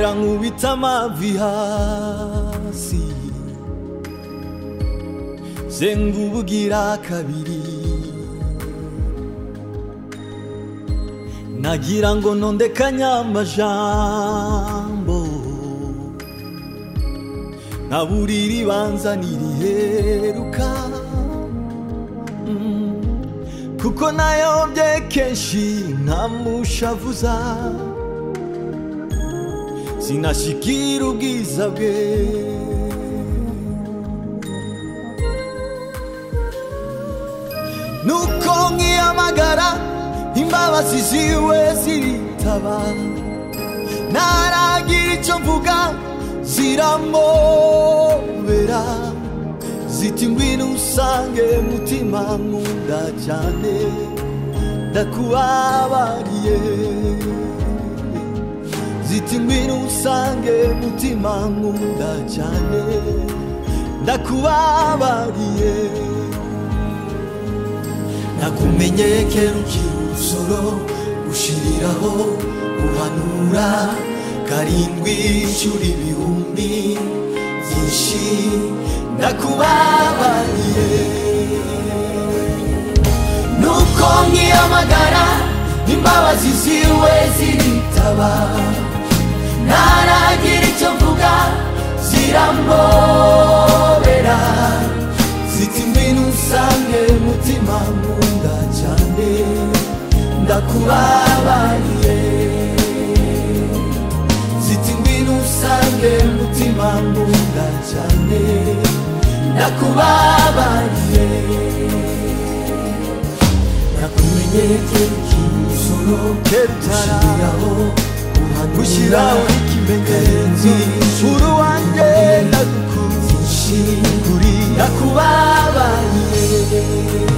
nkongera nkubita amavi hasi sengubugira kabiri nagira ngo ntondekanye amajambo nkaburira ibanza niriheruka kuko nayobye kenshi ntamushavuza sinashikira ubwiza bwe nuko nkiyamagara imbabazi ziwe ziritaba naragira icyo mvuga ziramobera ziti ngwino usange mutima nkunda cyane ndakubabariye ziti ngwino usange mutima nkunda cyane ndakubabariye nakumenyeye kera ukiri umusoro gushiriraho guhanura karindwi inshuro ibihumbi byinshi ndakubabariye nuko nkiyamagara imbabazi ziwe ziritaba ntaragira icyo mvuga ziramobera ziti ngwino usange mutima nkunda cyane ndakubabariye ziti ngwino usange mutima nkunda cyane ndakubabariye nakumenyeye kera ukiri umusoro gushiraho gushyiraho ikimenyetso uri wanjye ndagukunze kuri ndakubabariye